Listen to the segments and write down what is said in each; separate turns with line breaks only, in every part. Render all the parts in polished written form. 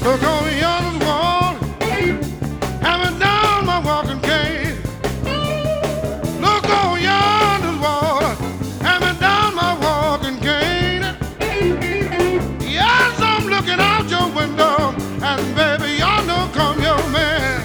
Look on yonder wall, hammer down my walking cane. Look on yonder wall, hammer down my walking cane. Yes, I'm looking out your window, and baby, yonder come your man.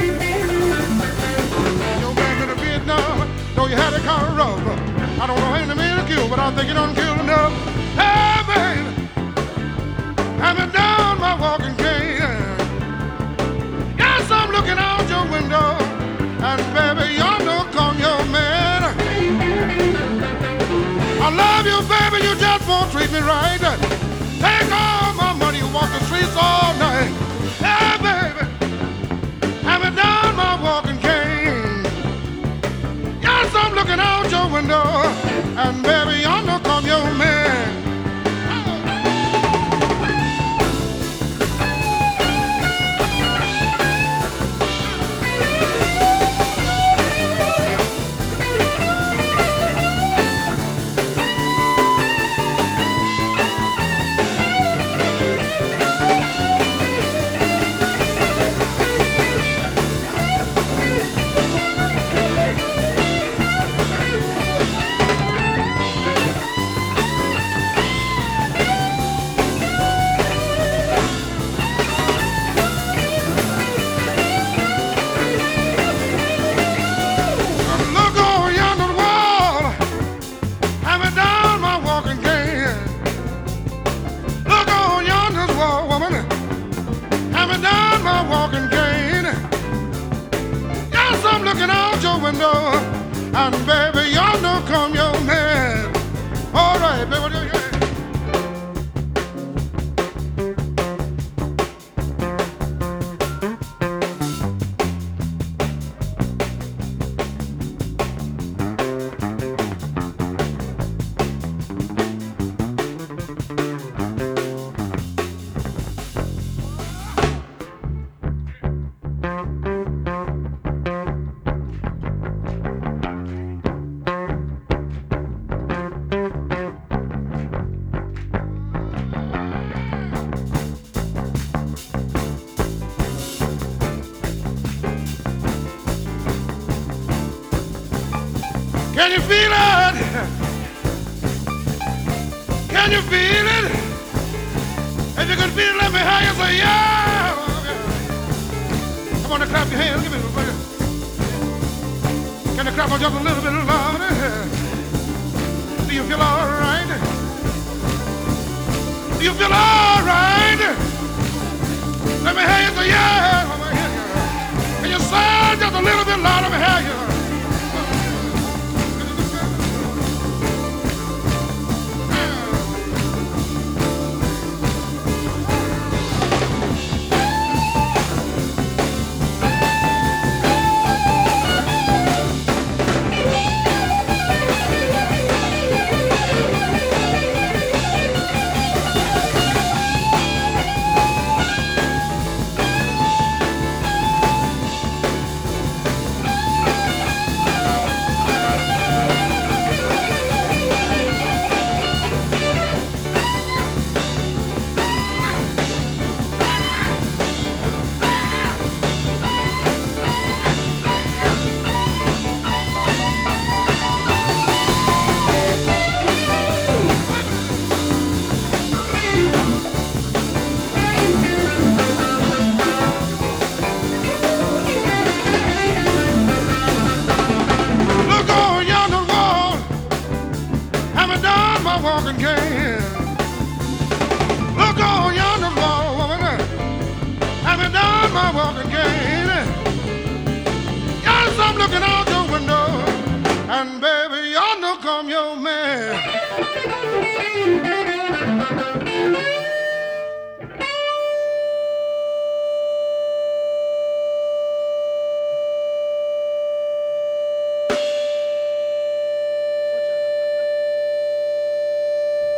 Your man in Vietnam, though you had it kind of rough. I don't know how many men to kill, but I think you done killed enough. Hey, baby, hammer down my walking cane. Yes, I'm looking out your window, and baby, yonder come your man. I love you, baby, you just won't treat me right. Take all my money, you walk the streets all night. Hey, baby, hammer down my walking cane. Yes, I'm looking out your window, and baby, yonder come your man. Window, and baby, yonder come your man. All right, baby, what do you hear? Can you feel it? Can you feel it? If you can feel it, let me hear you say yeah. Come on, clap your hands. Give me a little bit. Can you clap on just a little bit louder? Do you feel all right? Do you feel all right? Let me hear you say yeah. Can you say just a little bit louder? Let me hear you. Walking cane. Look on yonder wall, woman. Having done my walking cane. Yes, I'm looking out your window, and baby, yonder come your man.